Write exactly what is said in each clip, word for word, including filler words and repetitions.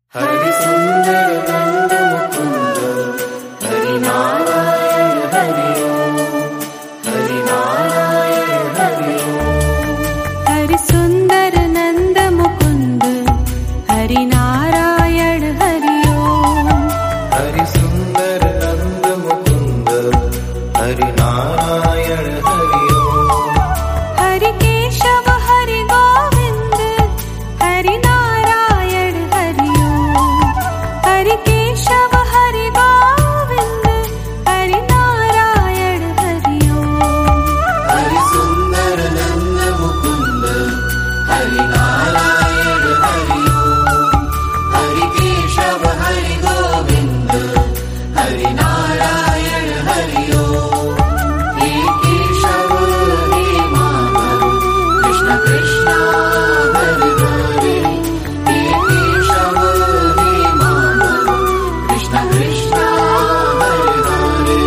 हरि सुंदर नंद मुकुंद हरि नारायण हरि ओम हरि नारायण हरि ओम। हरि सुंदर नंद मुकुंद हरि नारायण हरि ओम। हरि सुंदर नंद मुकुंद हरि नारायण हरि ओम। हरि केशव हरि गोविंद हरि नारायण हरि ओम। हरि केशव हरि गोविंद हरि नारायण हरि ओम। हरि सुंदर नंद मुकुंद हरि नारायण हरि ओम। हरि केशव हरि गोविंद हरि नारायण हरि ओम। हे केशव हे माधव कृष्ण कृष्ण हरि हरे। हे केशव हे माधव कृष्ण कृष्ण हरि हरे।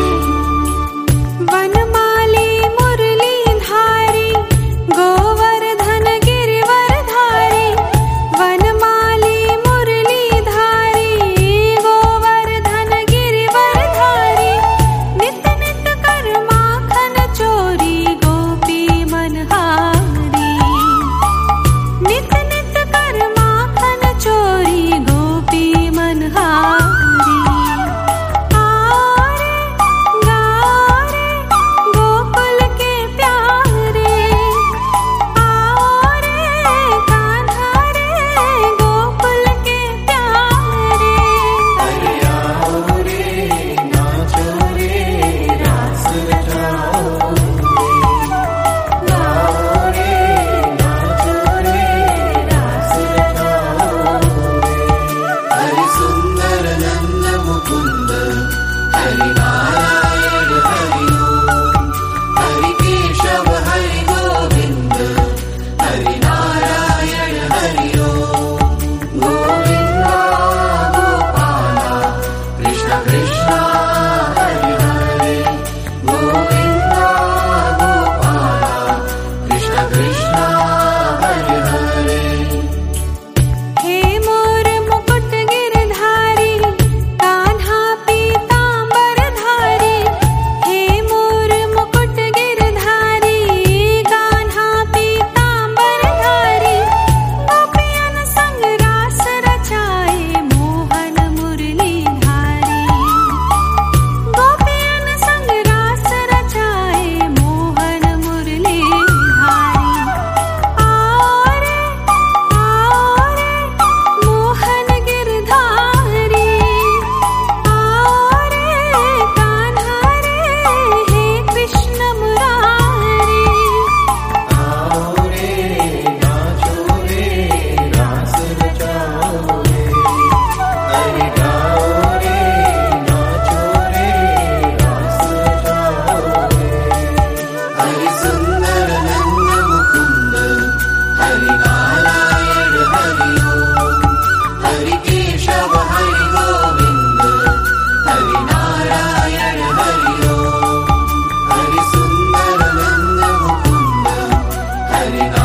वनमाली मुरली धारी गोवर्धन गिरिवर धारी। वनमाली मुरली धारी गोवर्धन गिरिवर धारी। नित नित कर माखन चोरी गोपी मनहारी। नित नित कर माखन चोरी गोपी मनहारी। आरे गारे गोकुल के प्यारे। आओ रे कान्हा रे गोकुल के प्यारे। हरि आओ रे नाचो रे रास रचाओ रे। गाओ रे नाचो रे रास रचाओ रे। हरि सुंदर नंद मुकुंद हरि नारायण हरि ओम। हरि केशव हरि गोविंद हरि नारायण हरि ओम। गोविंदा गोपाला कृष्ण कृष्ण हरि हरे। गोविंदा गोपाला कृष्ण कृष्ण हरि हरे। हे मोर मुकुट गिरधारी कान्हा पीतांबर धारी। हे मोर मुकुट गिरधारी कान्हा पीतांबर धारी। गोपियन संग रास रचाए मोहन मुरली धारी। गोपियन संग रास रचाए मोहन मुरली धारी। आओ रे आओ रे मोहन गिरधारी। आओ रे कान्हा रे हे कृष्ण मुरारी। आओ रे नाचो रे रास रचाओ रे। हरि गाओ रे नाचो रे रास रचाओ रे। हरि सुंदर नंद मुकुंद हरि नारायण हरि ओम। हरि केशव हरि गोविंद हरि नारायण हरि ओम। हरि सुंदर नंद मुकुंद हरि